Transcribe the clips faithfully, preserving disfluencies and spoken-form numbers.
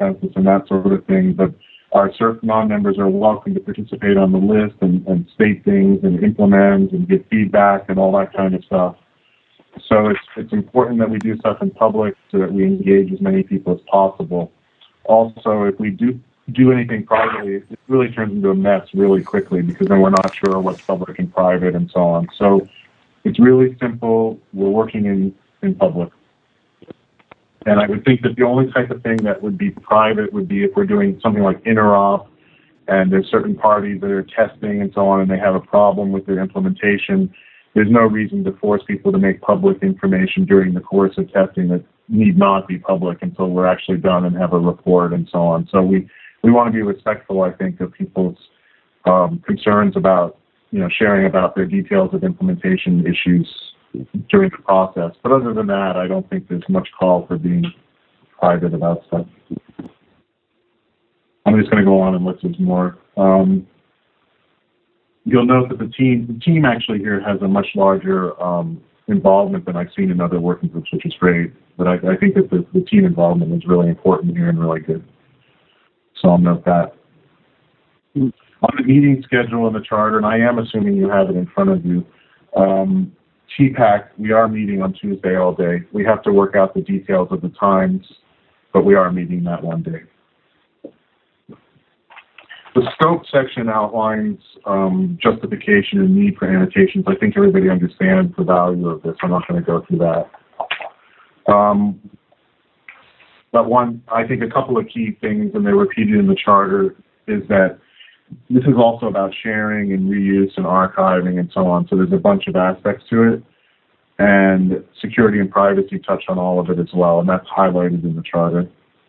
consensus and that sort of thing, but our CERT non-members are welcome to participate on the list and, and state things and implement and give feedback and all that kind of stuff. So it's, it's important that we do stuff in public so that we engage as many people as possible. Also, if we do do anything privately, it really turns into a mess really quickly because then we're not sure what's public and private and so on. So it's really simple. We're working in, in public. And I would think that the only type of thing that would be private would be if we're doing something like interop and there's certain parties that are testing and so on and they have a problem with their implementation. There's no reason to force people to make public information during the course of testing that need not be public until we're actually done and have a report and so on. So we, we want to be respectful, I think, of people's um, concerns about, you know, sharing about their details of implementation issues during the process. But other than that, I don't think there's much call for being private about stuff. I'm just going to go on and list some more. Um, you'll note that the team, the team actually here has a much larger um, involvement than I've seen in other working groups, which is great. But I, I think that the, the team involvement is really important here and really good. So I'll note that. On the meeting schedule in the charter, and I am assuming you have it in front of you, um, T PAC, we are meeting on Tuesday all day. We have to work out the details of the times, but we are meeting that one day. The scope section outlines um, justification and need for annotations. I think everybody understands the value of this. I'm not going to go through that. Um, but one, I think a couple of key things, and they're repeated in the charter, is that this is also about sharing and reuse and archiving and so on. So there's a bunch of aspects to it. And security and privacy touch on all of it as well, and that's highlighted in the charter.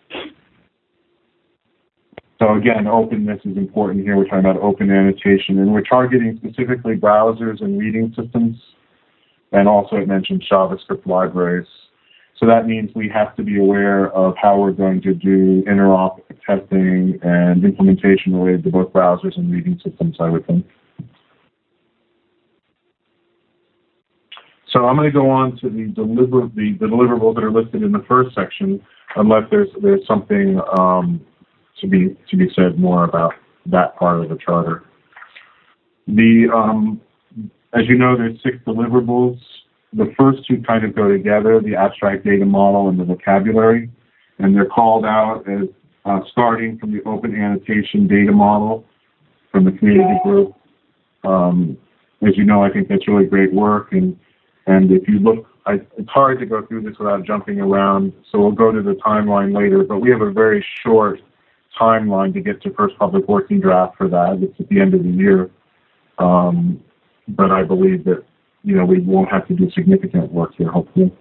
So again, openness is important here. We're talking about open annotation, and we're targeting specifically browsers and reading systems. And also it mentions JavaScript libraries. So that means we have to be aware of how we're going to do interop testing and implementation related to both browsers and reading systems, I would think. So I'm going to go on to the, deliver, the, the deliverables that are listed in the first section, unless there's, there's something um, to be, to be said more about that part of the charter. The, um, as you know, there's six deliverables. The first two kind of go together, the abstract data model and the vocabulary, and they're called out as uh, starting from the open annotation data model from the community group. Um, as you know, I think that's really great work, and, and if you look, I, it's hard to go through this without jumping around, so we'll go to the timeline later, but we have a very short timeline to get to first public working draft for that. It's at the end of the year, um, but I believe that you know, we won't have to do significant work here, hopefully.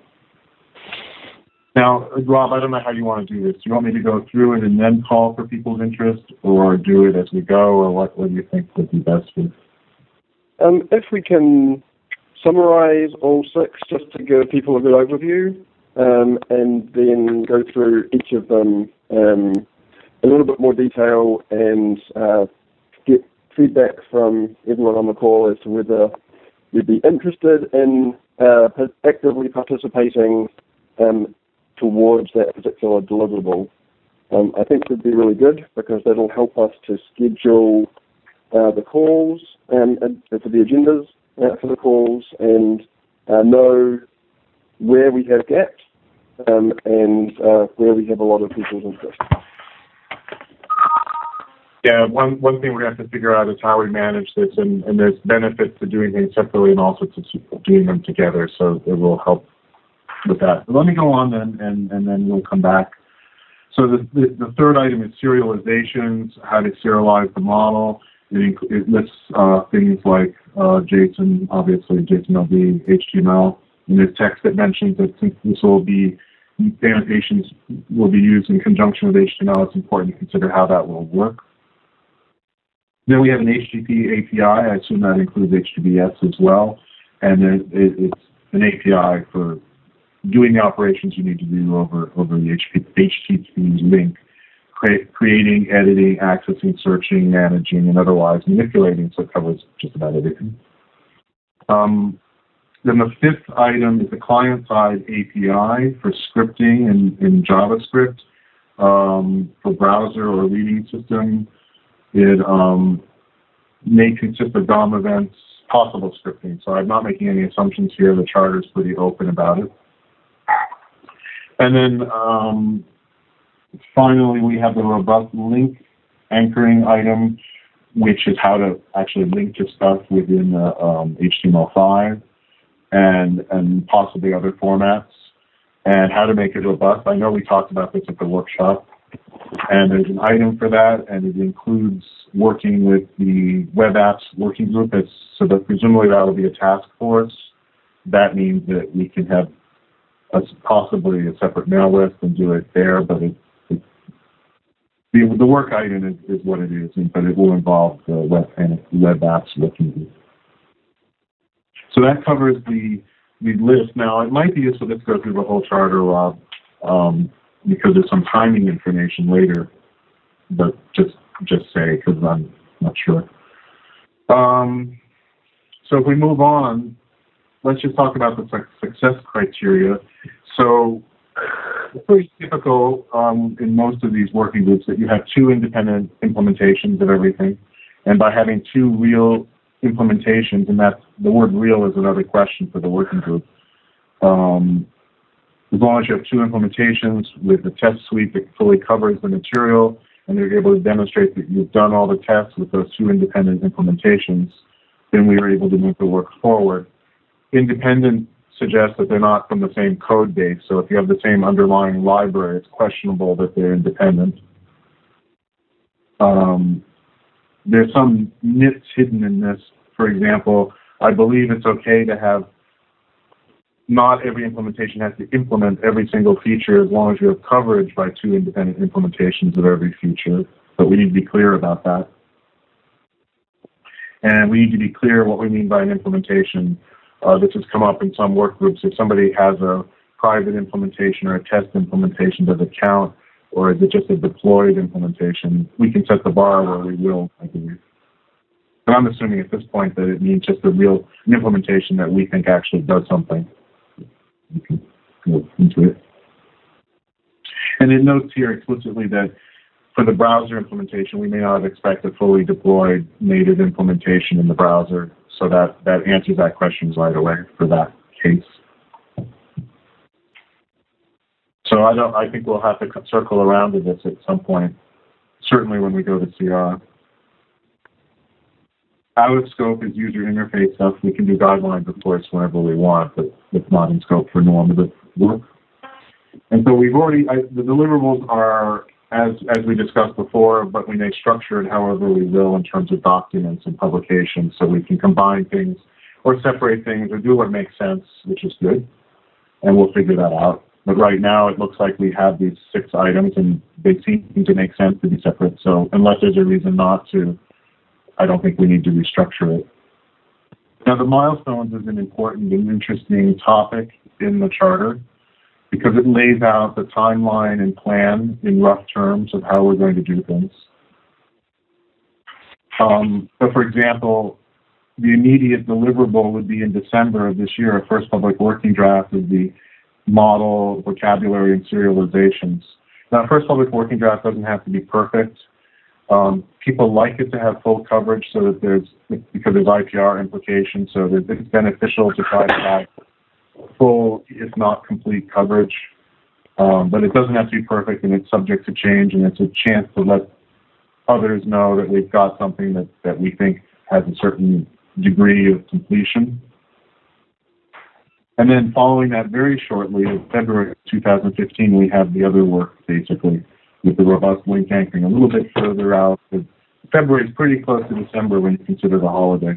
Now, Rob, I don't know how you want to do this. Do you want me to go through it and then call for people's interest, or do it as we go, or what, what do you think would be best for you? Um, if we can summarize all six just to give people a good overview, um, and then go through each of them um, in a little bit more detail and uh, get feedback from everyone on the call as to whether you'd be interested in uh, actively participating um, towards that particular deliverable. Um, I think it would be really good because that'll help us to schedule uh, the calls um, and for the agendas uh, for the calls and uh, know where we have gaps um, and uh, where we have a lot of people's interest. Yeah, one, one thing we're going to have to figure out is how we manage this, and, and there's benefits to doing things separately and also to doing them together, so it will help with that. But let me go on then, and, and then we'll come back. So the, the, the third item is serializations, how to serialize the model. It, it lists uh, things like uh, JSON, obviously, JSON-L D, H T M L, and there's text that mentions that since this will be, annotations will be used in conjunction with H T M L, it's important to consider how that will work. Then we have an H T T P A P I. I assume that includes H T T P S as well. And then it, it's an A P I for doing the operations you need to do over, over the H T T P link, create, creating, editing, accessing, searching, managing, and otherwise manipulating, so it covers just about everything. Um, then the fifth item is the client-side A P I for scripting in, in JavaScript. um, for browser or reading system. It um, may consist of D O M events, possible scripting. So I'm not making any assumptions here. The charter is pretty open about it. And then um, finally, we have the robust link anchoring item, which is how to actually link to stuff within the um, H T M L five and, and possibly other formats, and how to make it robust. I know we talked about this at the workshop, and there's an item for that, and it includes working with the web apps working group. It's, so that presumably that will be a task force. That means that we can have a, possibly a separate mail list and do it there, but it, it, the, the work item is, is what it is, but it will involve the web, and web apps working group. So that covers the, the list. Now, it might be useful to go through the whole charter, Rob, um, because there's some timing information later, but just just say, because I'm not sure. Um, so if we move on, let's just talk about the success criteria. So it's pretty typical um, in most of these working groups that you have two independent implementations of everything, and by having two real implementations, and that's, the word real is another question for the working group. Um, as long as you have two implementations with a test suite that fully covers the material, and you're able to demonstrate that you've done all the tests with those two independent implementations, then we are able to move the work forward. Independent suggests that they're not from the same code base, so if you have the same underlying library, it's questionable that they're independent. Um, There's some nits hidden in this. For example, I believe it's okay to have not every implementation has to implement every single feature as long as you have coverage by two independent implementations of every feature, but we need to be clear about that. And we need to be clear what we mean by an implementation. Uh, this has come up in some work groups. If somebody has a private implementation or a test implementation, does it count? Or is it just a deployed implementation? We can set the bar where we will, I believe. But I'm assuming at this point that it means just a real an implementation that we think actually does something. We can go into it. And it notes here explicitly that for the browser implementation, we may not expect a fully deployed native implementation in the browser. So that, that answers that question right away for that case. So I don't. I think we'll have to circle around to this at some point. Certainly when we go to C R. Out of scope is user interface stuff. We can do guidelines, of course, whenever we want, but it's not in scope for normative work. And so we've already. I, the deliverables are as as we discussed before, but we may structure it however we will in terms of documents and publications, so we can combine things or separate things or do what makes sense, which is good, and we'll figure that out. But right now, it looks like we have these six items, and they seem to make sense to be separate. So unless there's a reason not to, I don't think we need to restructure it. Now, the milestones is an important and interesting topic in the charter because it lays out the timeline and plan in rough terms of how we're going to do things. Um, so, for example, the immediate deliverable would be in December of this year. A first public working draft would be model, vocabulary, and serializations. Now, first public working draft doesn't have to be perfect. Um, people like it to have full coverage so that there's, because there's I P R implications, so that it's beneficial to try to have full, if not complete coverage. Um, but it doesn't have to be perfect, and it's subject to change, and it's a chance to let others know that we've got something that, that we think has a certain degree of completion. And then following that very shortly, in February two thousand fifteen, we have the other work, basically, with the robust link anchoring a little bit further out. February is pretty close to December when you consider the holidays.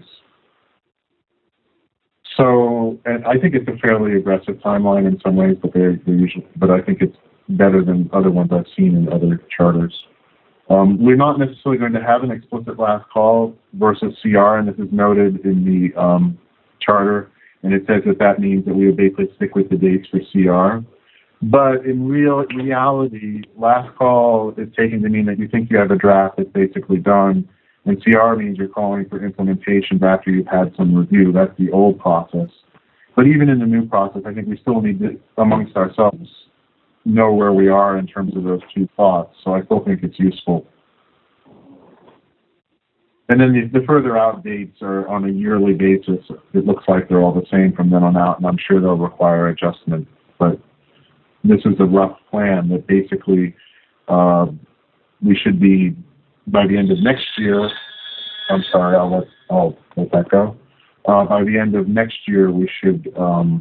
So, and I think it's a fairly aggressive timeline in some ways, but they're, they're usually, but I think it's better than other ones I've seen in other charters. Um, we're not necessarily going to have an explicit last call versus C R, and this is noted in the um, charter. And it says that that means that we would basically stick with the dates for C R. But in real reality, last call is taken to mean that you think you have a draft that's basically done, and C R means you're calling for implementations after you've had some review. That's the old process. But even in the new process, I think we still need to, amongst ourselves, know where we are in terms of those two thoughts. So I still think it's useful. And then the, the further out dates are on a yearly basis. It looks like they're all the same from then on out, and I'm sure they'll require adjustment. But this is a rough plan that basically uh, we should be, by the end of next year, I'm sorry, I'll let, I'll let that go. Uh, by the end of next year, we should um,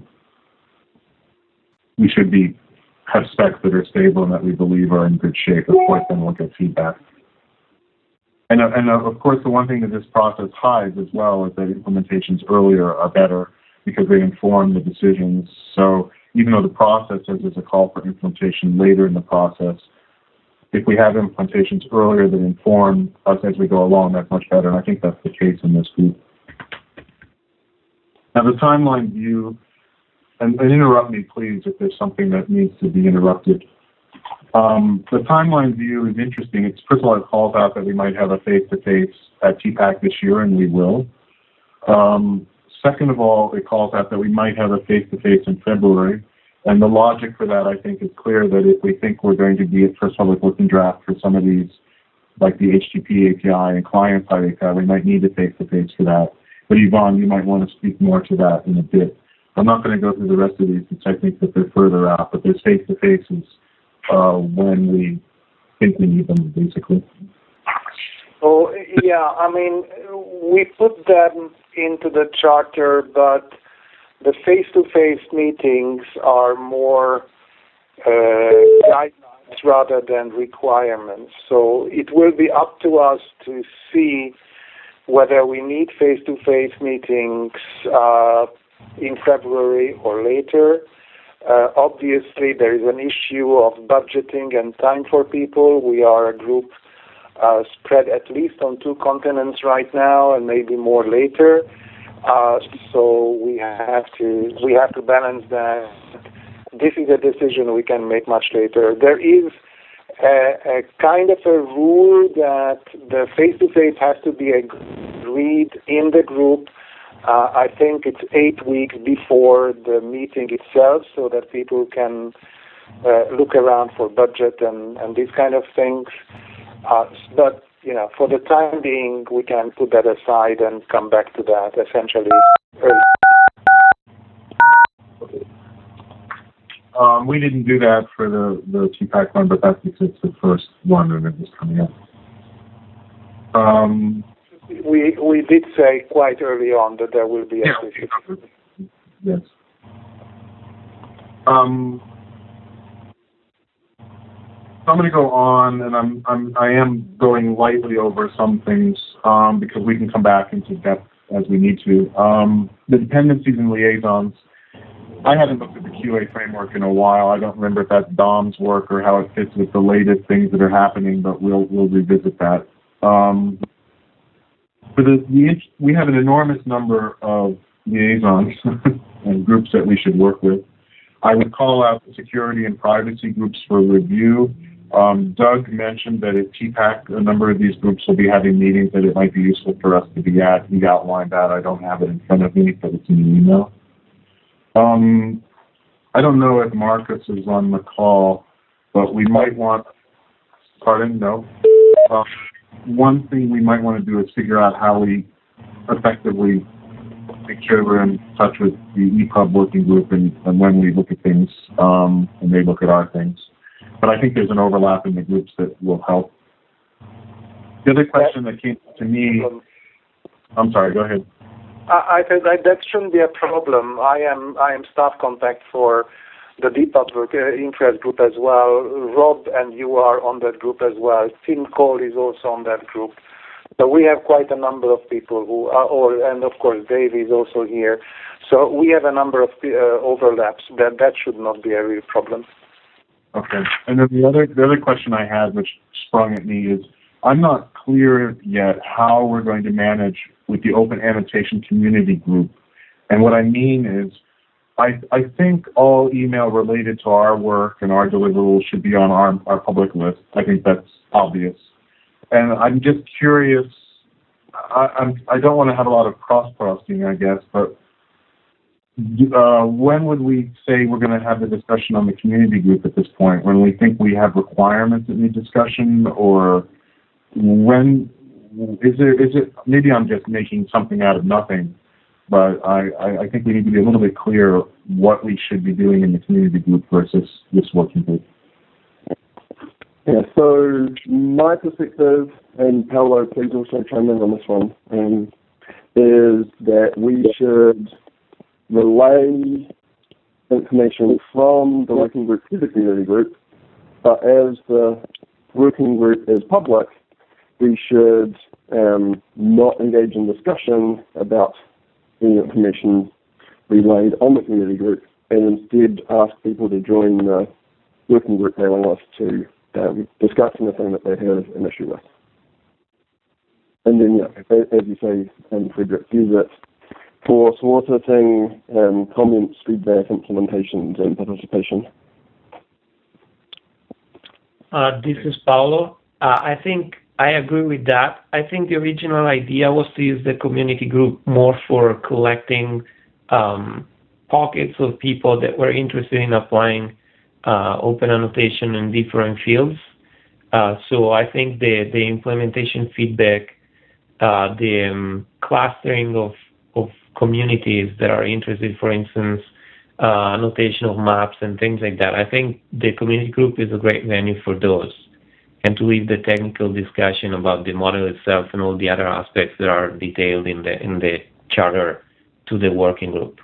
we should be have specs that are stable and that we believe are in good shape. Of course, then we'll get feedback. And, uh, and uh, of course, the one thing that this process hides as well is that implementations earlier are better because they inform the decisions. So even though the process says there's a call for implementation later in the process, if we have implementations earlier that inform us as we go along, that's much better. And I think that's the case in this group. Now, the timeline view, and, and interrupt me, please, if there's something that needs to be interrupted. Um, the timeline view is interesting. It's, first of all, it calls out that we might have a face-to-face at T PAC this year, and we will. Um, second of all, it calls out that we might have a face-to-face in February. And the logic for that, I think, is clear that if we think we're going to be at First Public Working Draft for some of these, like the H T T P A P I and client-side A P I, we might need a face-to-face for that. But Yvonne, you might want to speak more to that in a bit. I'm not going to go through the rest of these because I think that they're further out, but there's face-to-faces uh, when we think we need them, basically. Oh, yeah, I mean, we put them into the charter, but the face-to-face meetings are more uh, guidelines rather than requirements. So it will be up to us to see whether we need face-to-face meetings uh, in February or later. Uh, obviously, there is an issue of budgeting and time for people. We are a group uh, spread at least on two continents right now, and maybe more later. Uh, so we have to we have to balance that. This is a decision we can make much later. There is a, a kind of a rule that the face-to-face has to be agreed in the group. Uh, I think it's eight weeks before the meeting itself, so that people can uh, look around for budget and, and these kind of things. Uh, but you know, for the time being, we can put that aside and come back to that essentially early. Um, we didn't do that for the, the T PAC one, but that's because it's the first one and it was coming up. Um, we we did say quite early on that there will be a yeah, yes. Um, I'm going to go on, and I'm I'm I am going lightly over some things um, because we can come back into depth as we need to. Um, the dependencies and liaisons. I haven't looked at the Q A framework in a while. I don't remember if that's Dom's work or how it fits with the latest things that are happening, but we'll we'll revisit that. Um, for the, the we have an enormous number of liaisons and groups that we should work with. I would call out the security and privacy groups for review. Um, Doug mentioned that at T PAC, a number of these groups will be having meetings that it might be useful for us to be at. He outlined that. I don't have it in front of me, but it's in the email. Um, I don't know if Marcus is on the call, but we might want, pardon, no. Uh, one thing we might want to do is figure out how we effectively make sure we're in touch with the E P U B working group and, and when we look at things um, and they look at our things. But I think there's an overlap in the groups that will help. The other question that came to me, I'm sorry, go ahead. I, I think that, that shouldn't be a problem. I am I am staff contact for the D P U B work, uh, interest group as well. Rob and you are on that group as well. Tim Cole is also on that group. So we have quite a number of people who are, or, and of course Dave is also here. So we have a number of uh, overlaps. That that should not be a real problem. Okay. And then the other the other question I had, which sprung at me, is I'm not clear yet how we're going to manage with the Open Annotation Community Group. And what I mean is, I I think all email related to our work and our deliverables should be on our our public list. I think that's obvious. And I'm just curious, I, I'm, I don't want to have a lot of cross-posting, I guess, but Uh, when would we say we're going to have the discussion on the community group at this point? When we think we have requirements that need discussion, or when is there? Is it maybe I'm just making something out of nothing, but I, I, I think we need to be a little bit clear what we should be doing in the community group versus this working group. Yeah. So my perspective, and Paolo, please also chime in on this one, um, is that we should relay information from the working group to the community group, but as the working group is public, we should um, not engage in discussion about any information relayed on the community group, and instead ask people to join the working group mailing list to um, discuss anything that they have an issue with. And then, yeah, as you say, um, Frederick, use it for soliciting um, comments, feedback, implementations, and participation. Uh, this is Paulo. Uh, I think I agree with that. I think the original idea was to use the community group more for collecting um, pockets of people that were interested in applying uh, open annotation in different fields. Uh, so I think the, the implementation feedback, uh, the um, clustering of, of communities that are interested, for instance, uh, annotation of maps and things like that. I think the community group is a great venue for those, and to leave the technical discussion about the model itself and all the other aspects that are detailed in the in the charter to the working group.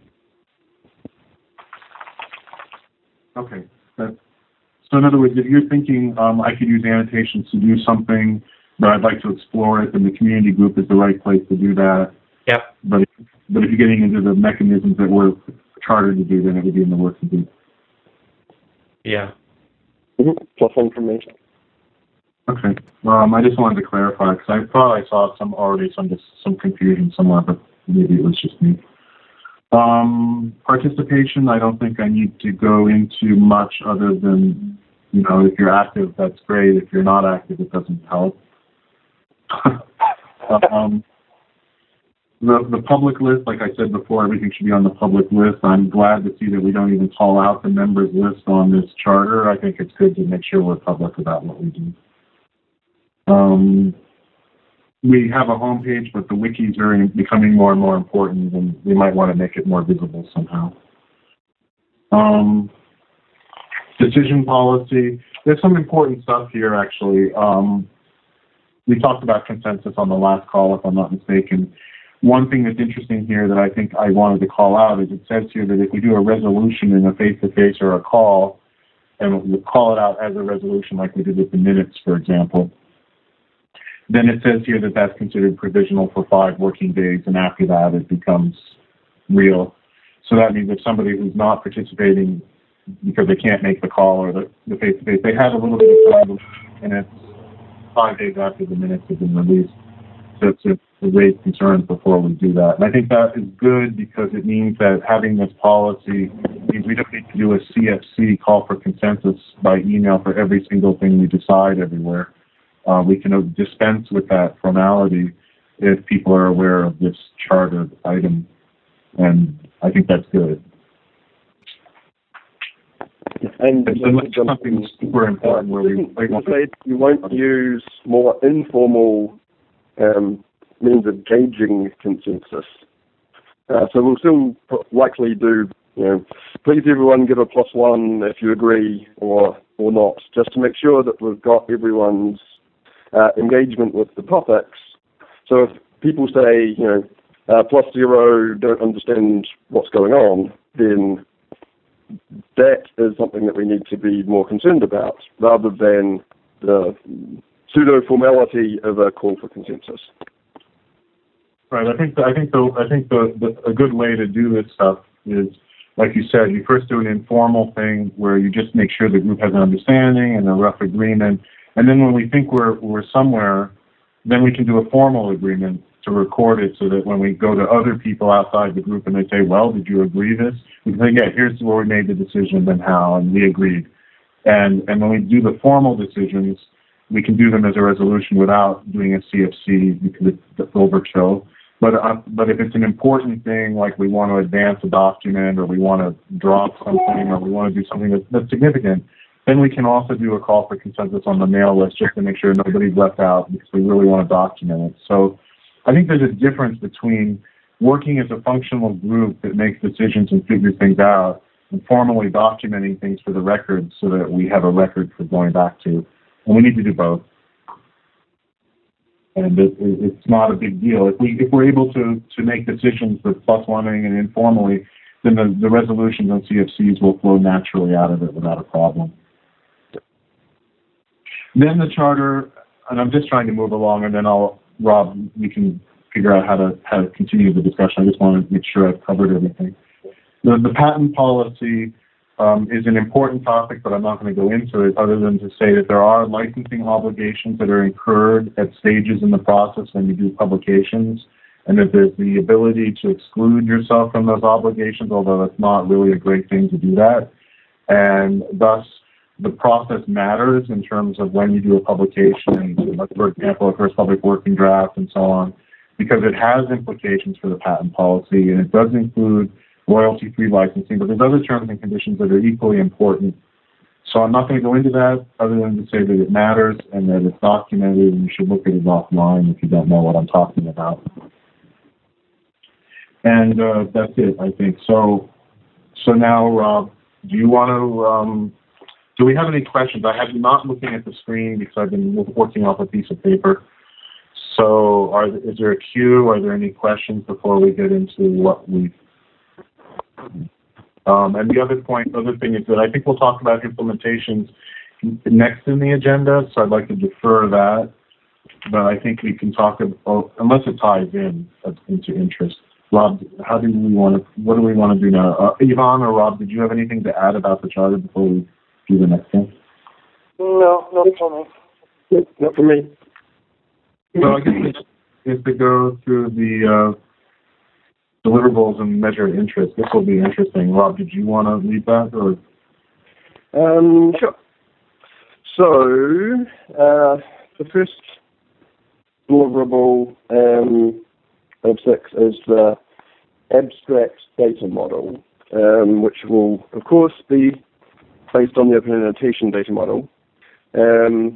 Okay. That, so in other words, if you're thinking um, I could use annotations to do something, but I'd like to explore it, then the community group is the right place to do that. Yep. But if, but if you're getting into the mechanisms that we're chartered to do, then it would be in the working group. Yeah. Mm-hmm. Plus information. Okay. Um, I just wanted to clarify because I thought I saw some already some just some confusion somewhere, but maybe it was just me. Um, participation, I don't think I need to go into much other than, you know, if you're active, that's great. If you're not active, it doesn't help. um, the, the public list, like I said before, everything should be on the public list. I'm glad to see that we don't even call out the members list on this charter. I think it's good to make sure we're public about what we do. Um, we have a homepage, but the wikis are becoming more and more important, and we might want to make it more visible somehow. Um, decision policy. There's some important stuff here, actually. Um, we talked about consensus on the last call, if I'm not mistaken. One thing that's interesting here that I think I wanted to call out is it says here that if we do a resolution in a face-to-face or a call, and we call it out as a resolution like we did with the minutes, for example, then it says here that that's considered provisional for five working days, and after that it becomes real. So that means if somebody who's not participating because they can't make the call or the, the face-to-face, they have a little bit of time, and it's five days after the minutes have been released. So it's to raise concerns before we do that. And I think that is good because it means that having this policy means we don't need to do a C F C, call for consensus, by email for every single thing we decide everywhere. Uh, we can dispense with that formality if people are aware of this chartered item, and I think that's good. And it's something super important where we, like, you won't use more informal um, means of gauging consensus. Uh, so we'll still likely do, you know, please everyone give a plus one if you agree or or not, just to make sure that we've got everyone's Uh, engagement with the topics. So if people say, you know, uh, plus zero, don't understand what's going on, then that is something that we need to be more concerned about, rather than the pseudo-formality of a call for consensus. Right. I think the, I think the I think the, the a good way to do this stuff is, like you said, you first do an informal thing where you just make sure the group has an understanding and a rough agreement. And then when we think we're we're somewhere, then we can do a formal agreement to record it so that when we go to other people outside the group and they say, well, did you agree this? We can say, yeah, here's where we made the decision and how, and we agreed. And and when we do the formal decisions, we can do them as a resolution without doing a C F C because it's overkill. But uh, but if it's an important thing, like we want to advance a document, or we want to drop something, or we want to do something that's, that's significant, then we can also do a call for consensus on the mail list just to make sure nobody's left out, because we really want to document it. So I think there's a difference between working as a functional group that makes decisions and figures things out, and formally documenting things for the record so that we have a record for going back to. And we need to do both. And it, it, it's not a big deal. If we if we're able to, to make decisions with plus oneing and informally, then the, the resolutions on C F Cs will flow naturally out of it without a problem. Then the charter, and I'm just trying to move along, and then I'll, Rob, we can figure out how to how to continue the discussion. I just want to make sure I've covered everything. The, the patent policy um, is an important topic, but I'm not going to go into it other than to say that there are licensing obligations that are incurred at stages in the process when you do publications, and that there's the ability to exclude yourself from those obligations, although it's not really a great thing to do that. And thus, the process matters in terms of when you do a publication, like, for example, a first public working draft and so on, because it has implications for the patent policy, and it does include royalty-free licensing, but there's other terms and conditions that are equally important. So I'm not going to go into that other than to say that it matters and that it's documented, and you should look at it offline if you don't know what I'm talking about. And uh, that's it, I think. So, so now, Rob, do you want to, um, do we have any questions? I have not looking at the screen because I've been working off a piece of paper. So are, is there a queue? Are there any questions before we get into what we've Um, and the other point, other thing is that I think we'll talk about implementations next in the agenda, so I'd like to defer that. But I think we can talk about, unless it ties in uh, into interest. Rob, how do we want to? What do we want to do now? Uh, Yvonne or Rob, did you have anything to add about the charter before we do the next thing? No, not for me. Not for me. So I guess if we go through the uh, deliverables and measure interest, this will be interesting. Rob, did you want to lead that, or? Um, sure. So, uh, the first deliverable um, of six is the abstract data model, um, which will, of course, be based on the open annotation data model. Um,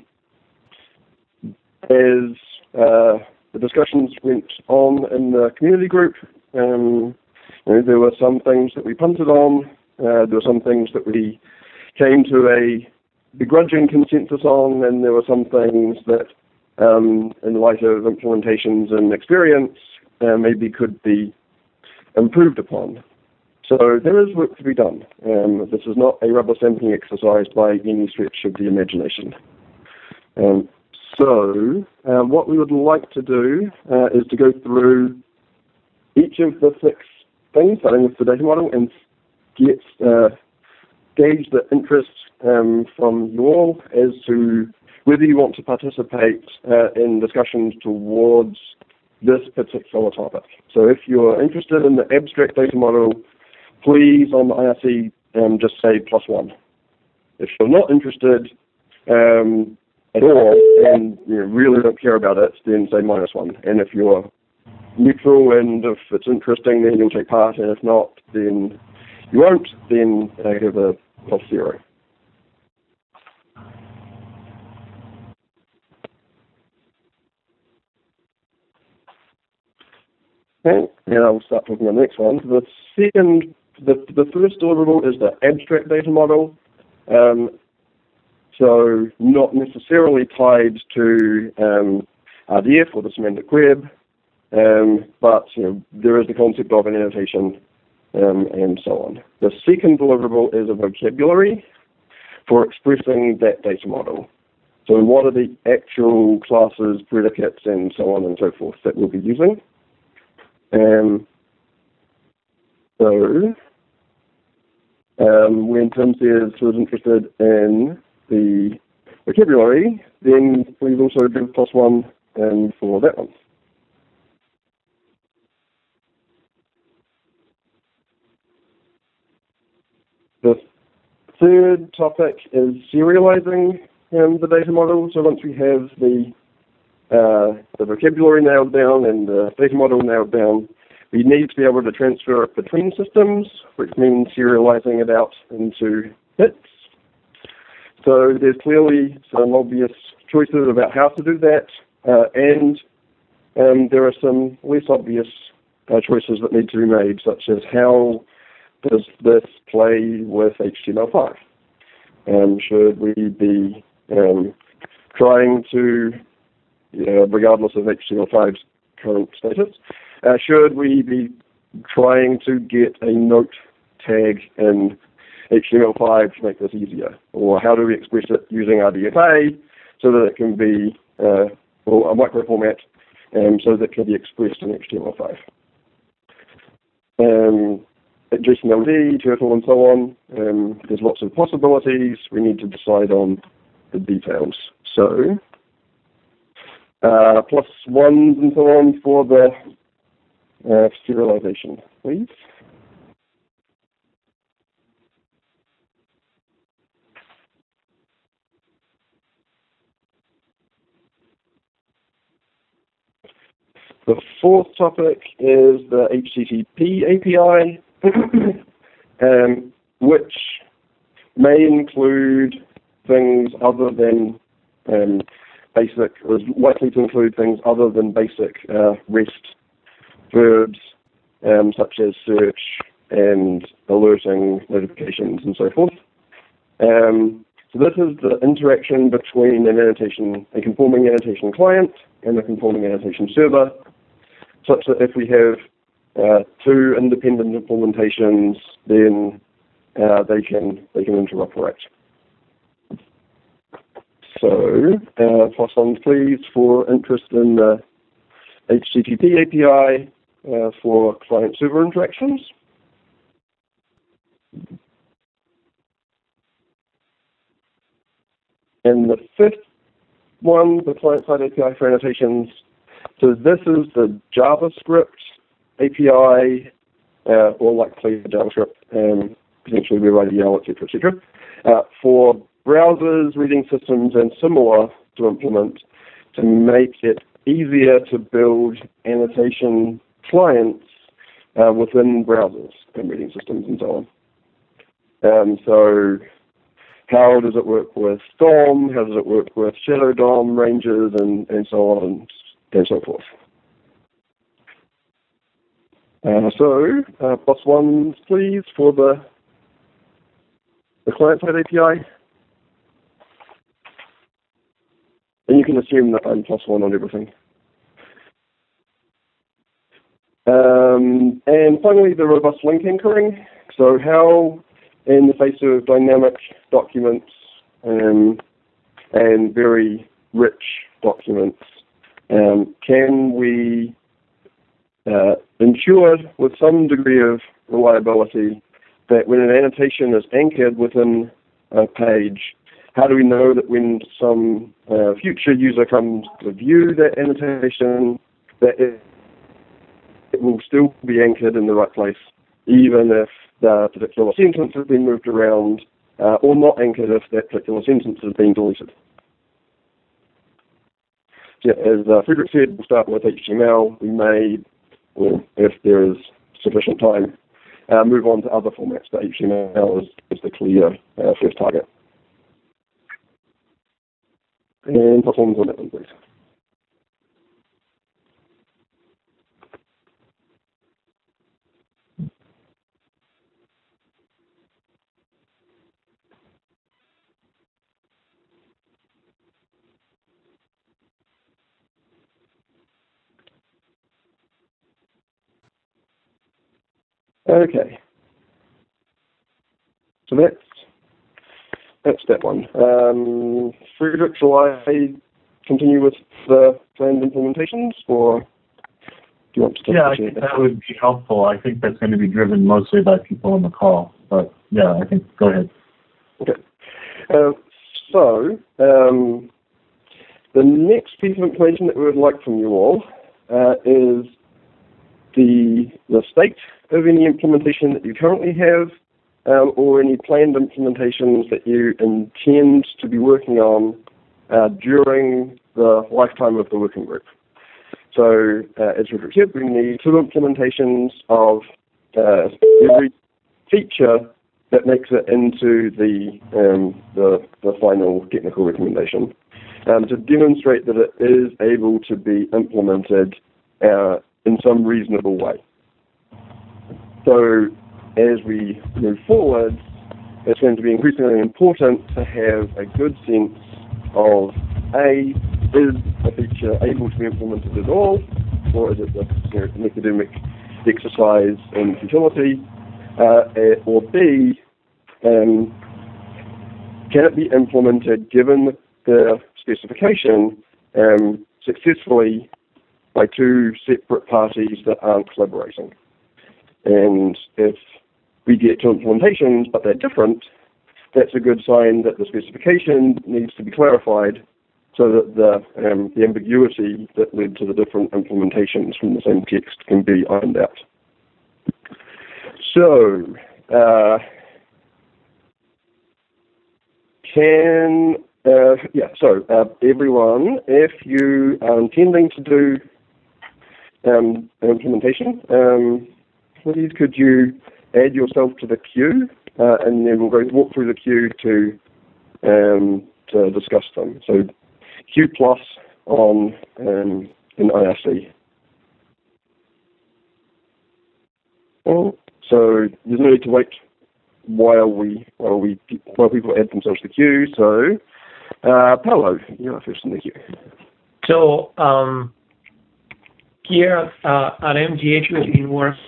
as uh, the discussions went on in the community group, Um, you know, there were some things that we punted on, uh, there were some things that we came to a begrudging consensus on, and there were some things that, um, in light of implementations and experience, uh, maybe could be improved upon. So there is work to be done. Um, this is not a rubber stamping exercise by any stretch of the imagination. Um, so uh, what we would like to do uh, is to go through each of the six things, starting with the data model, and get uh, gauge the interest um, from you all as to whether you want to participate uh, in discussions towards this particular topic. So if you're interested in the abstract data model, please on the I R C um, just say plus one. If you're not interested um, at all and you know, really don't care about it, then say minus one. And if you're neutral and if it's interesting, then you'll take part, and if not, then you won't, then uh, give a plus zero. Okay, and I'll start talking on the next one. The second, the, the first deliverable is the abstract data model. Um, so not necessarily tied to um, R D F or the semantic web, um, but you know, there is the concept of an annotation um, and so on. The second deliverable is a vocabulary for expressing that data model. So what are the actual classes, predicates, and so on and so forth that we'll be using? Um, so, um, when Tim says he was interested in the vocabulary, then please also give plus one um, for that one. The third topic is serializing um, the data model. So once we have the uh, the vocabulary nailed down and the data model nailed down, we need to be able to transfer it between systems, which means serializing it out into bits. So there's clearly some obvious choices about how to do that, uh, and um, there are some less obvious uh, choices that need to be made, such as how does this play with H T M L five? Um, should we be um, trying to, uh, regardless of H T M L five's current status, uh, should we be trying to get a note tag in H T M L five to make this easier? Or how do we express it using R D F A so that it can be, uh, or a micro format, um, so that it can be expressed in H T M L five? Um, J S O N L D, Turtle, and so on. Um, there's lots of possibilities. We need to decide on the details. So, uh, plus ones and so on for the uh, serialization, please. The fourth topic is the H T T P A P I, um, which may include things other than um, basic, or is likely to include things other than basic uh, REST verbs, um, such as search and alerting, notifications, and so forth. Um, so this is the interaction between an annotation, a conforming annotation client and a conforming annotation server, such that if we have uh, two independent implementations, then uh, they can they can interoperate. So, uh, plus one please for interest in the H T T P A P I uh, for client-server interactions. And the fifth one, the client-side A P I for annotations. So this is the JavaScript A P I, uh, or likely JavaScript, um, potentially with I D L, et cetera, et cetera, uh, for browsers, reading systems, and similar to implement to make it easier to build annotation clients uh, within browsers and reading systems and so on. Um, so how does it work with D O M? How does it work with Shadow D O M ranges and, and so on and, and so forth? Uh, so, uh, plus ones, please, for the, the client-side A P I. And you can assume that I'm plus one on everything. Um, and finally, the robust link anchoring. So how, in the face of dynamic documents um, and very rich documents, um, can we uh, ensure with some degree of reliability that when an annotation is anchored within a page, how do we know that when some uh, future user comes to view that annotation, that it, it will still be anchored in the right place, even if the particular sentence has been moved around, uh, or not anchored if that particular sentence has been deleted. So, as uh, Frederick said, we'll start with H T M L. We may, well, if there is sufficient time, uh, move on to other formats, but H T M L is, is the clear uh, first target. And performance on that one, please. Okay. So that's that's that one. Um, Frederick, shall I continue with the planned implementations, or do you want to take Yeah, the I chair? think that would be helpful. I think that's going to be driven mostly by people on the call. But yeah, I think go ahead. Okay. Uh, so um, the next piece of information that we would like from you all uh, is the the state of any implementation that you currently have, um, or any planned implementations that you intend to be working on uh, during the lifetime of the working group. So, uh, as Roderick said, we need two implementations of uh, every feature that makes it into the um, the, the final technical recommendation, um, to demonstrate that it is able to be implemented uh, in some reasonable way. So, as we move forward, it's going to be increasingly important to have a good sense of, A, is a feature able to be implemented at all, or is it just, you know, an academic exercise in futility, uh, or B, um, can it be implemented given the specification um, successfully by two separate parties that aren't collaborating? And if we get to implementations but they're different, that's a good sign that the specification needs to be clarified so that the, um, the ambiguity that led to the different implementations from the same text can be ironed out. So, uh, can, uh, yeah, so uh, everyone, if you are intending to do um, an implementation, um, please could you add yourself to the queue, uh, and then we'll go walk through the queue to um, to discuss them. So Q plus on um, in I R C. Well, so there's no need to wait while we while we while people add themselves to the queue. So uh, Paolo, you're first in the queue. So um, here uh, at M G H we've been working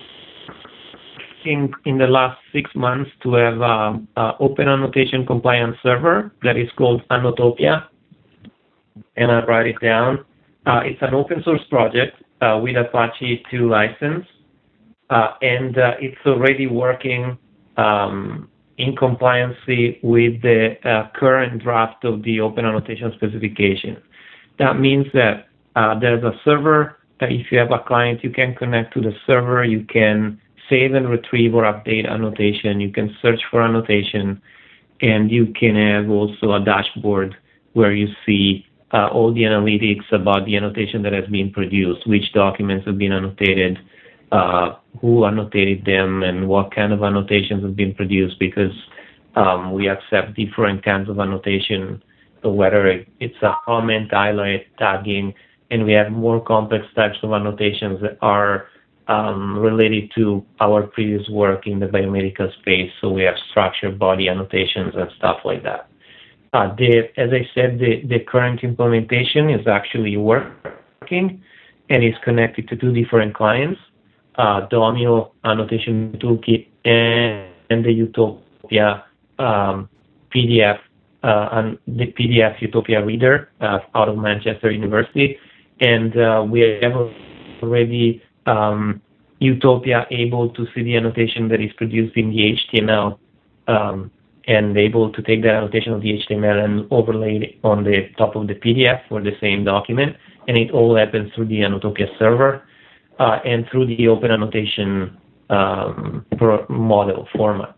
In, in the last six months to have an open annotation compliance server that is called Annotopia, and I write it down. Uh, it's an open source project uh, with Apache two license, uh, and uh, it's already working um, in compliance with the uh, current draft of the open annotation specification. That means that uh, there's a server that if you have a client, you can connect to the server, you can save and retrieve or update annotation, you can search for annotation, and you can have also a dashboard where you see uh, all the analytics about the annotation that has been produced, which documents have been annotated, uh, who annotated them, and what kind of annotations have been produced, because um, we accept different kinds of annotation, so whether it, it's a comment, highlight, tagging, and we have more complex types of annotations that are Um, related to our previous work in the biomedical space. So we have structured body annotations and stuff like that. Uh, the, as I said, the, the current implementation is actually working and is connected to two different clients, uh, Domio Annotation Toolkit and, and the Utopia um, P D F, uh, and the P D F Utopia Reader uh, out of Manchester University. And uh, we have already Um, Utopia able to see the annotation that is produced in the H T M L um, and able to take that annotation of the H T M L and overlay it on the top of the P D F for the same document. And it all happens through the Annotopia server uh, and through the open annotation um, pro model format.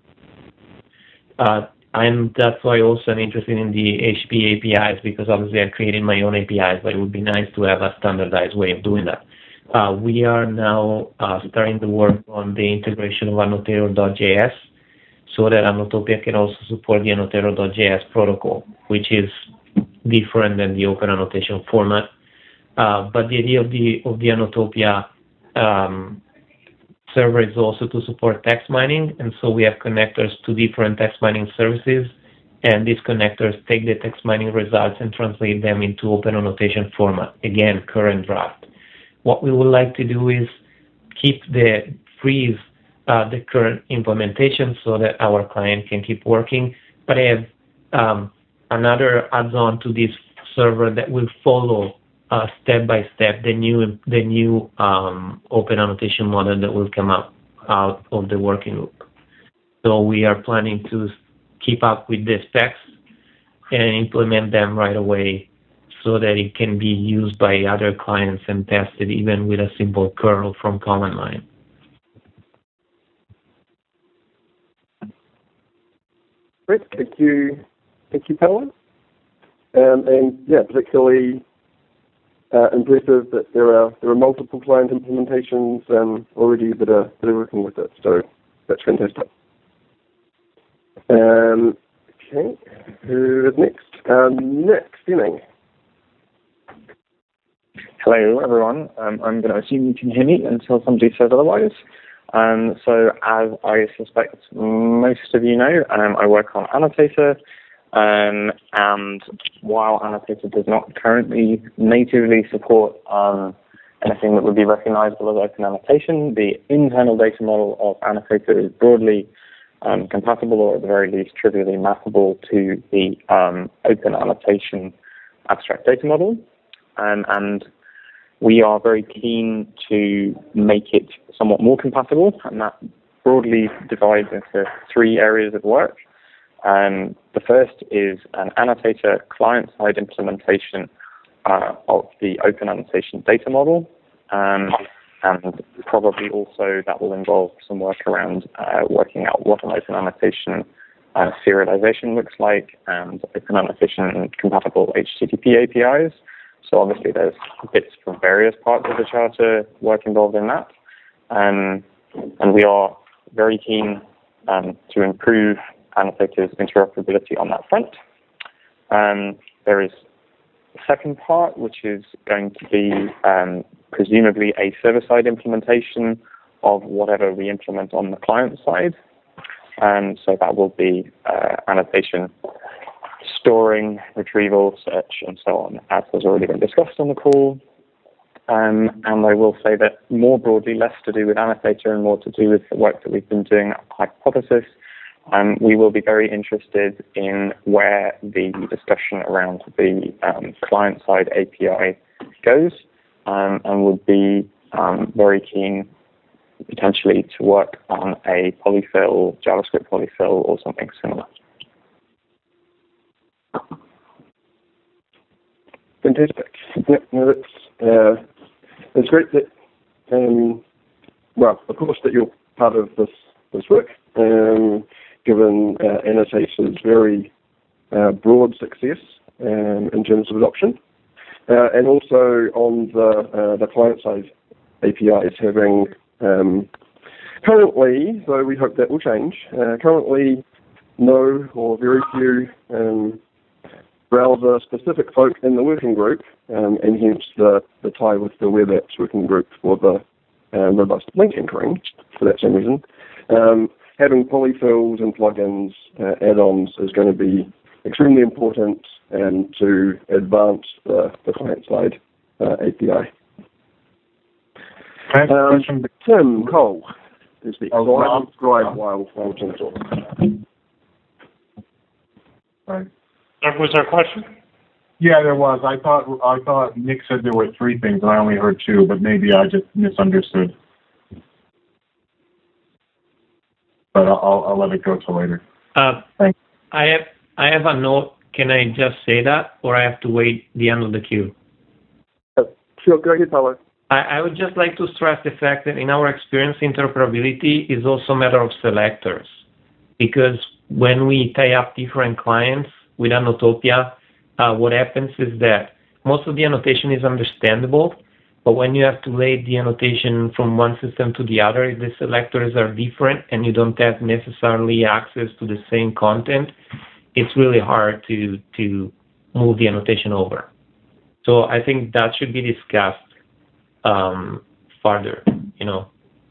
Uh, and that's why also I'm interested in the H P A P Is, because obviously I created my own A P Is, but it would be nice to have a standardized way of doing that. Uh, we are now uh, starting to work on the integration of annotator dot J S so that Annotopia can also support the annotator dot J S protocol, which is different than the open annotation format. Uh, but the idea of the of the Annotopia um, server is also to support text mining, and so we have connectors to different text mining services, and these connectors take the text mining results and translate them into open annotation format. Again, current draft. What we would like to do is keep the freeze uh, the current implementation so that our client can keep working, but I have um, another add-on to this server that will follow uh, step by step the new the new um, open annotation model that will come up out of the working group. So we are planning to keep up with the specs and implement them right away, so that it can be used by other clients and tested even with a simple curl from command line. Great, thank you, thank you, Paolo. Um, and yeah, particularly uh, impressive that there are there are multiple client implementations um, already that are that are working with it. So that's fantastic. Um, okay, who is next? Um, next, Denning. Hello, everyone. Um, I'm going to assume you can hear me until somebody says otherwise. Um, so, as I suspect most of you know, um, I work on Annotator, um, and while Annotator does not currently natively support um, anything that would be recognizable as open annotation, the internal data model of Annotator is broadly um, compatible, or at the very least trivially mappable to the um, open annotation abstract data model. Um, and we are very keen to make it somewhat more compatible, and that broadly divides into three areas of work. Um, the first is an Annotator client-side implementation uh, of the open annotation data model, um, and probably also that will involve some work around uh, working out what an open annotation uh, serialization looks like, and open annotation compatible H T T P A P Is. So obviously there's bits from various parts of the Charter work involved in that. Um, and we are very keen um, to improve Annotator's interoperability on that front. Um, there is a second part, which is going to be um, presumably a server-side implementation of whatever we implement on the client side. Um, so that will be uh, annotation storing, retrieval, search, and so on, as has already been discussed on the call. Um, and I will say that more broadly, less to do with Annotator and more to do with the work that we've been doing at Hypothesis, um, we will be very interested in where the discussion around the um, client-side A P I goes, um, and would be um, very keen potentially to work on a polyfill, JavaScript polyfill, or something similar. Fantastic. Yep, no, that's, uh, it's great that, um, well, of course, that you're part of this, this work, um, given uh, Annotator's very uh, broad success um, in terms of adoption, uh, and also on the, uh, the client-side A P Is having um, currently, though we hope that will change, uh, currently no or very few um, browser-specific folk in the working group, um, and hence the, the tie with the web apps working group for the uh, robust link anchoring, for that same reason. Um, having polyfills and plugins, uh, add-ons is going to be extremely important um, to advance the, the client-side uh, A P I. Um, Tim Cole is the oh, so I will Rob, drive Rob. while while Tim talks. Right. Was there a question? Yeah, there was. I thought I thought Nick said there were three things, and I only heard two, but maybe I just misunderstood. But I'll I'll let it go till later. Uh, I have I have a note. Can I just say that, or I have to wait the end of the queue? Uh, sure, go ahead, Paolo. I, I would just like to stress the fact that in our experience, interoperability is also a matter of selectors, because when we tie up different clients with Annotopia, uh, what happens is that most of the annotation is understandable, but when you have to lay the annotation from one system to the other, the selectors are different and you don't have necessarily access to the same content, it's really hard to, to move the annotation over. So I think that should be discussed um, further, you know.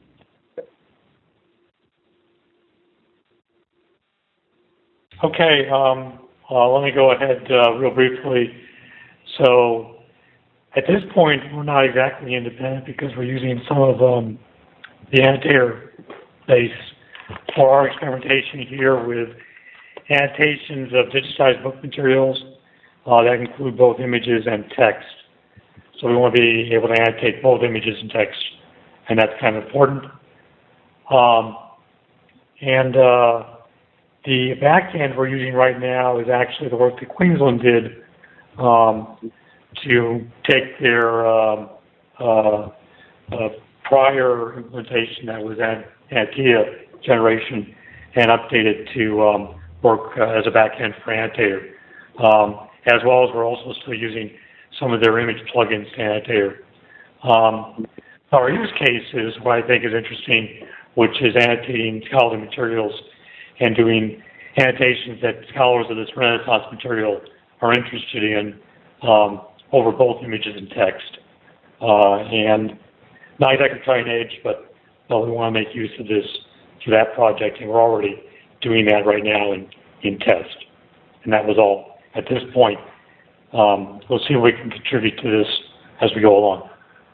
Okay, um, uh, let me go ahead uh, real briefly. So at this point, we're not exactly independent because we're using some of um, the annotator base for our experimentation here with annotations of digitized book materials uh, that include both images and text. So we want to be able to annotate both images and text, and that's kind of important. Um, and uh, the backend we're using right now is actually the work that Queensland did um, to take their um, uh, uh, prior implementation that was at Annotia generation and update it to um, work uh, as a backend for Annotator. Um, as well as we're also still using some of their image plugins to Annotator. Um, our use case is what I think is interesting, which is annotating scholarly materials and doing annotations that scholars of this Renaissance material are interested in um, over both images and text. Uh, and not exactly cutting edge, but well, we want to make use of this for that project, and we're already doing that right now in, in test. And that was all. At this point, um, we'll see if we can contribute to this as we go along.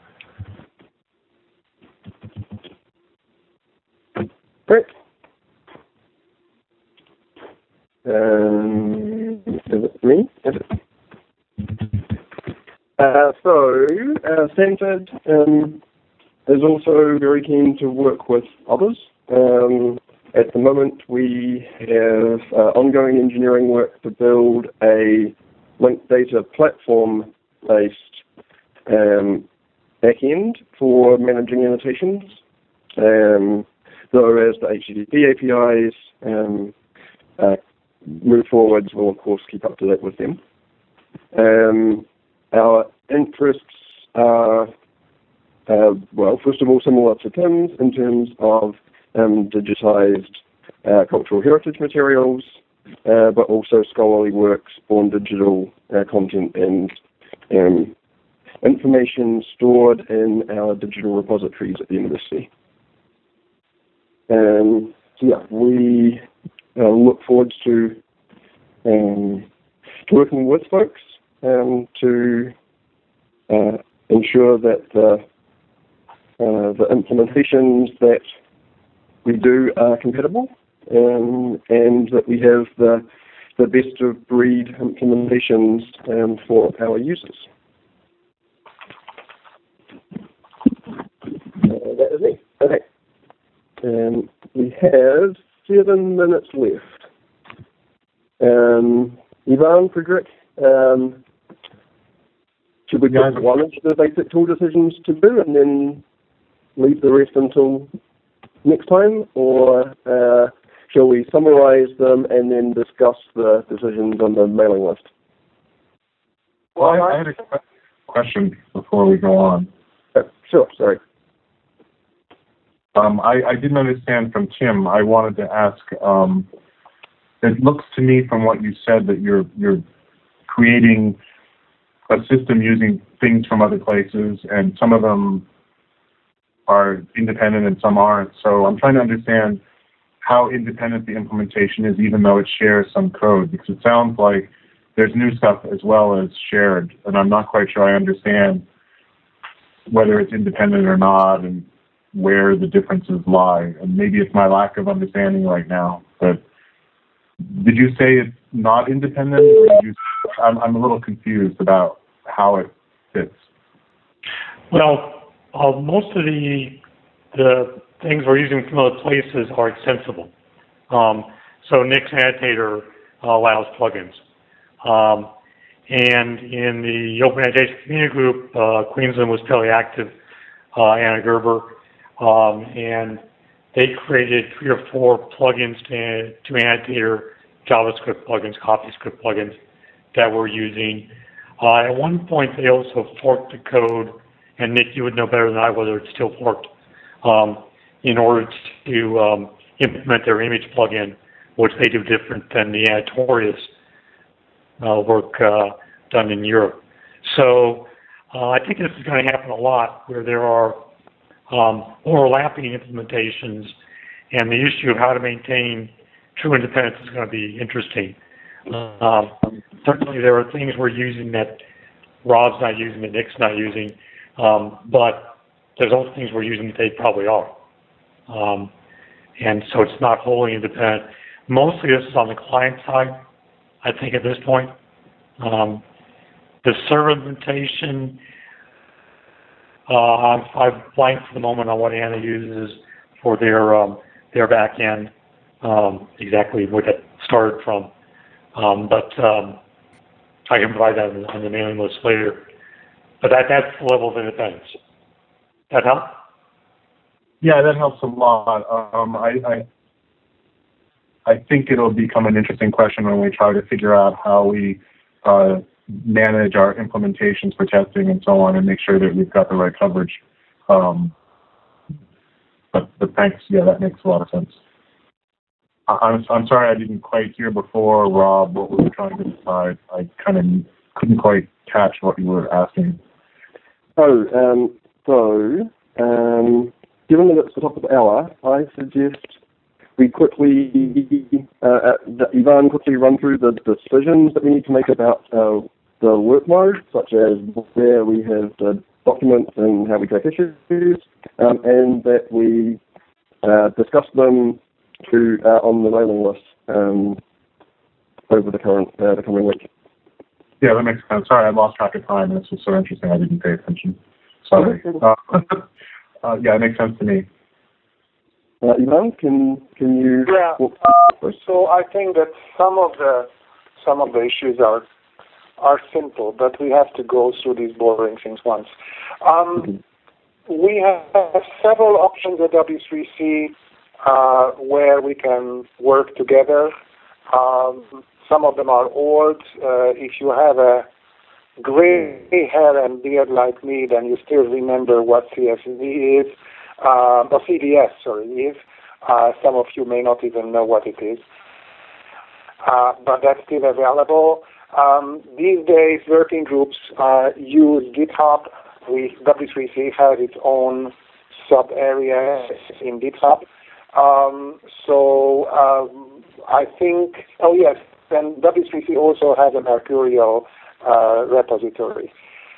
Great. Um, is it me? Is it? Uh, so, uh, Stanford um, is also very keen to work with others. Um, at the moment, we have uh, ongoing engineering work to build a linked data platform-based um, backend for managing annotations. Um, so as the H T T P A P Is um, uh, move forwards, we'll of course keep up to date with them. Um, our interests are, uh, well, first of all, similar to Tim's in terms of um, digitized uh, cultural heritage materials, uh, but also scholarly works on digital uh, content and um, information stored in our digital repositories at the university. Um, so yeah, we uh, look forward to, um, to working with folks um, to uh, ensure that the, uh, the implementations that we do are compatible um, and that we have the, the best of breed implementations um, for our users. Uh, that is me. Okay. Um, we have seven minutes left. Um, Ivan, Frederick, um, should we put one of the basic tool decisions to do and then leave the rest until next time, or uh, shall we summarize them and then discuss the decisions on the mailing list? Well, I, I had a question before we go on. Uh, sure, sorry. Um, I, I didn't understand from Tim. I wanted to ask, um, it looks to me from what you said that you're you're creating a system using things from other places, and some of them are independent and some aren't. So I'm trying to understand how independent the implementation is, even though it shares some code, because it sounds like there's new stuff as well as shared, and I'm not quite sure I understand whether it's independent or not, and where the differences lie. And maybe it's my lack of understanding right now, but did you say it's not independent, or did you, I'm, I'm a little confused about how it fits. Well, uh, most of the the things we're using from other places are extensible. Um, so Nix Annotator uh, allows plugins. Um, and in the Open Annotation Community Group, uh, Queensland was fairly active, uh, Anna Gerber, um, and they created three or four plugins to, to Annotator, JavaScript plugins, CoffeeScript plugins that we're using. Uh, at one point, they also forked the code, and Nick, you would know better than I whether it's still forked, um, in order to um, implement their image plugin, which they do different than the Annotorious uh, work uh, done in Europe. So uh, I think this is going to happen a lot, where there are um, overlapping implementations, and the issue of how to maintain true independence is going to be interesting. Um, certainly there are things we're using that Rob's not using, that Nick's not using, um, but there's also things we're using that they probably are. Um, and so it's not wholly independent. Mostly this is on the client side, I think, at this point. Um, the server implementation, uh, I'm, I'm blank for the moment on what Anna uses for their um, their back end, um, exactly where that started from. Um, but um, I can provide that on the, on the mailing list later. But that, that's the level of independence. That help? Yeah, that helps a lot. Um, I, I I think it'll become an interesting question when we try to figure out how we uh, manage our implementations for testing and so on and make sure that we've got the right coverage. Um, but, but thanks. Yeah, that makes a lot of sense. I, I'm, I'm sorry I didn't quite hear before, Rob, what we were trying to decide. I kind of couldn't quite catch what you were asking. Oh, um, so, um, given that it's the top of the hour, I suggest we quickly, uh, that Ivan quickly run through the decisions that we need to make about uh, the workload, such as where we have the documents and how we track issues, um, and that we uh, discuss them to uh, on the mailing list um, over the current uh, the coming week. Yeah, that makes sense. Sorry, I lost track of time. This was so interesting. I didn't pay attention. Sorry. Uh, uh, yeah, it makes sense to me. Uh, Ivan, can can you? Yeah. So I think that some of the some of the issues are are simple, but we have to go through these boring things once. Um, mm-hmm. We have several options at W three C uh, where we can work together. Um, some of them are old. Uh, if you have a gray hair and beard like me, then you still remember what C S V is, uh, or C D S, sorry, is. Uh, some of you may not even know what it is, uh, but that's still available. Um, these days, working groups uh, use GitHub. We, W three C has its own sub-area in GitHub. Um, so um, I think, oh yes, and W three C also has a Mercurial uh, repository.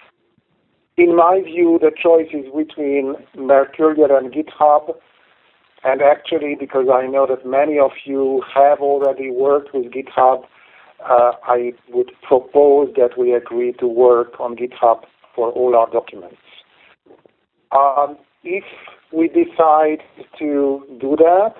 In my view, the choice is between Mercurial and GitHub. And actually, because I know that many of you have already worked with GitHub, uh, I would propose that we agree to work on GitHub for all our documents. Um, if we decide to do that,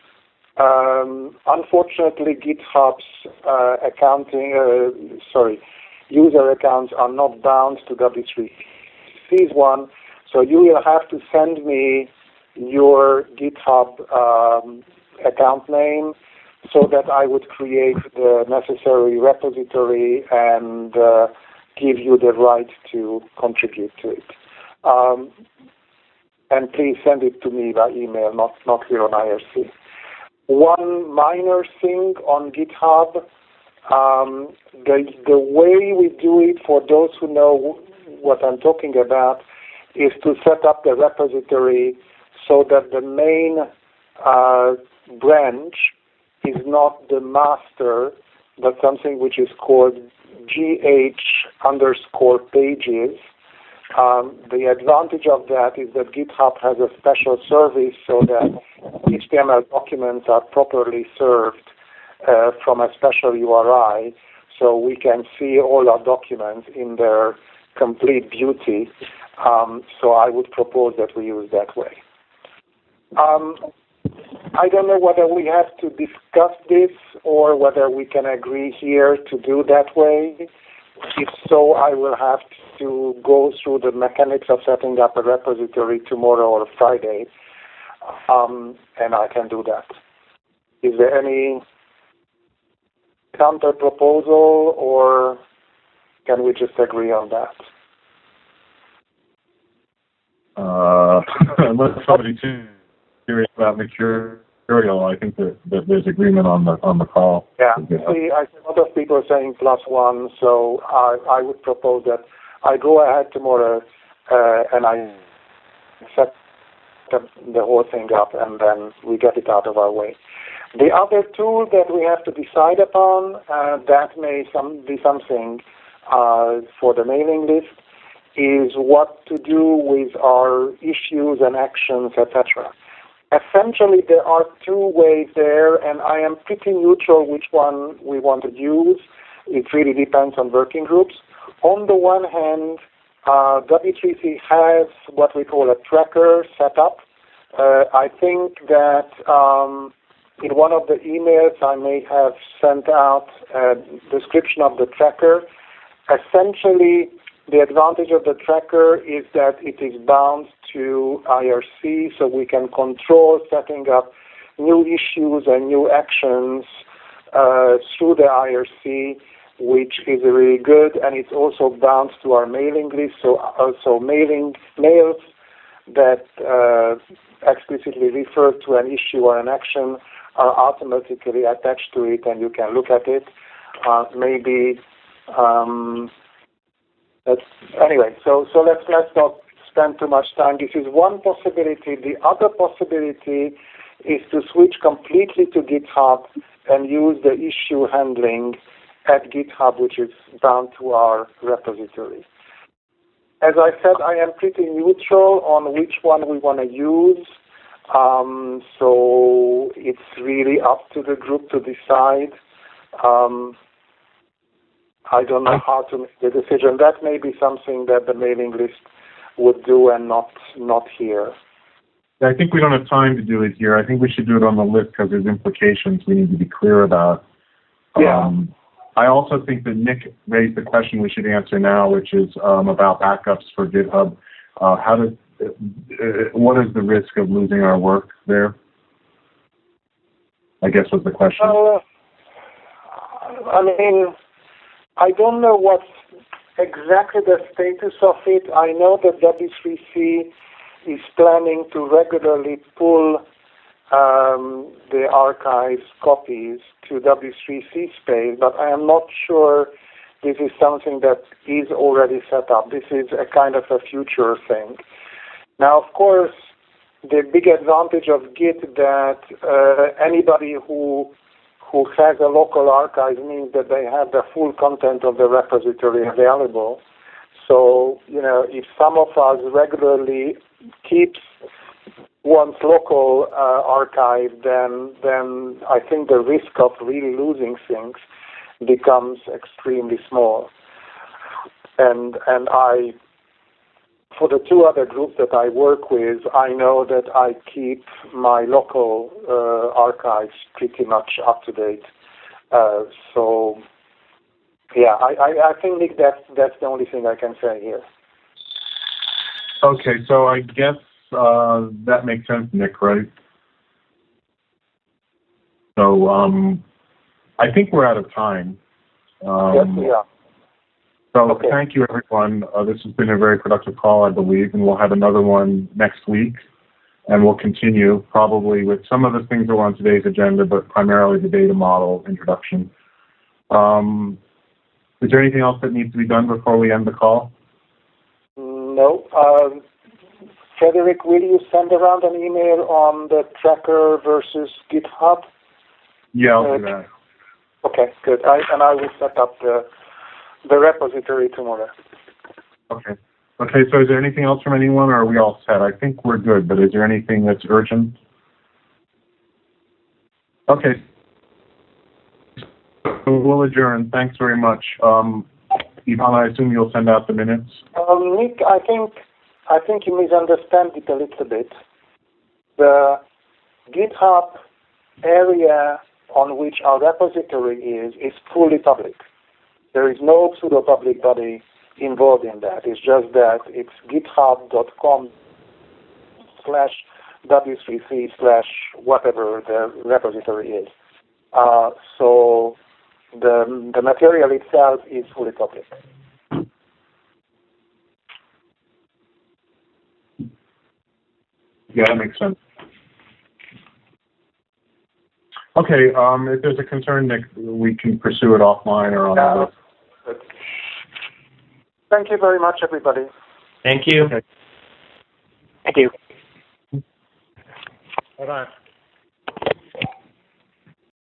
um, unfortunately, GitHub's uh, accounting, uh, sorry, user accounts are not bound to W three C's one, so you will have to send me your GitHub um, account name so that I would create the necessary repository and uh, give you the right to contribute to it. Um, and please send it to me by email, not, not here on I R C. One minor thing on GitHub, um, the, the way we do it, for those who know what I'm talking about, is to set up the repository so that the main uh, branch is not the master, but something which is called gh underscore pages. Um, the advantage of that is that GitHub has a special service so that H T M L documents are properly served uh, from a special U R I, so we can see all our documents in their complete beauty. Um, so I would propose that we use that way. Um, I don't know whether we have to discuss this or whether we can agree here to do that way. If so, I will have to go through the mechanics of setting up a repository tomorrow or Friday, um, and I can do that. Is there any counter proposal, or can we just agree on that? Uh, unless somebody's serious about Mercurial, I think that, that there's agreement on the on the call. Yeah, see, I, a lot of people are saying plus one, so I, I would propose that I go ahead tomorrow uh, and I set the, the whole thing up, and then we get it out of our way. The other tool that we have to decide upon, uh, that may some, be something uh, for the mailing list, is what to do with our issues and actions, et cetera. Essentially, there are two ways there, and I am pretty neutral which one we want to use. It really depends on working groups. On the one hand, uh, W three C has what we call a tracker set up. Uh, I think that um, in one of the emails I may have sent out a description of the tracker. Essentially, the advantage of the tracker is that it is bound to I R C, so we can control setting up new issues and new actions uh, through the I R C, which is really good, and it's also bound to our mailing list. So also mailing mails that uh, explicitly refer to an issue or an action are automatically attached to it, and you can look at it. Uh, maybe um, that's, anyway. So so let's let's not spend too much time. This is one possibility. The other possibility is to switch completely to GitHub and use the issue handling at GitHub, which is bound to our repository. As I said, I am pretty neutral on which one we want to use. Um, so it's really up to the group to decide. Um, I don't know how to make the decision. That may be something that the mailing list would do and not not here. I think we don't have time to do it here. I think we should do it on the list because there's implications we need to be clear about. Yeah. Um, I also think that Nick raised the question we should answer now, which is um, about backups for GitHub. Uh, how does, uh, what is the risk of losing our work there? I guess was the question. Uh, I mean, I don't know what's exactly the status of it. I know that W three C is planning to regularly pull um, the archives copies to W three C space, but I am not sure this is something that is already set up. This is a kind of a future thing. Now, of course, the big advantage of Git that uh, anybody who who has a local archive means that they have the full content of the repository available. So, you know, if some of us regularly keeps one's local uh, archive, then then I think the risk of really losing things becomes extremely small. And and I, for the two other groups that I work with, I know that I keep my local uh, archives pretty much up to date. Uh, so, yeah, I, I, I think, Nick, that's, that's the only thing I can say here. Okay, so I guess uh, that makes sense, Nick, right? So um, I think we're out of time. Um, yes, we are. So okay. Thank you, everyone. Uh, this has been a very productive call, I believe, and we'll have another one next week. And we'll continue probably with some of the things that were on today's agenda, but primarily the data model introduction. Um, is there anything else that needs to be done before we end the call? No. Um, Frederick, will you send around an email on the tracker versus GitHub? Yeah, I'll uh, do that. Okay, good. I, and I will set up the the repository tomorrow. Okay. Okay, so is there anything else from anyone, or are we all set? I think we're good, but is there anything that's urgent? Okay. We'll adjourn. Thanks very much. Um, Ivan, I assume you'll send out the minutes? Um, Nick, I think I think you misunderstand it a little bit. The GitHub area on which our repository is is fully public. There is no pseudo-public body involved in that. It's just that it's github.com slash W3C slash whatever the repository is. Uh, so the, the material itself is fully public. Yeah, that makes sense. Okay, um, if there's a concern, Nick, we can pursue it offline or on Yeah. the list. Good. Thank you very much, everybody. Thank you. Okay. Thank you. Hold on.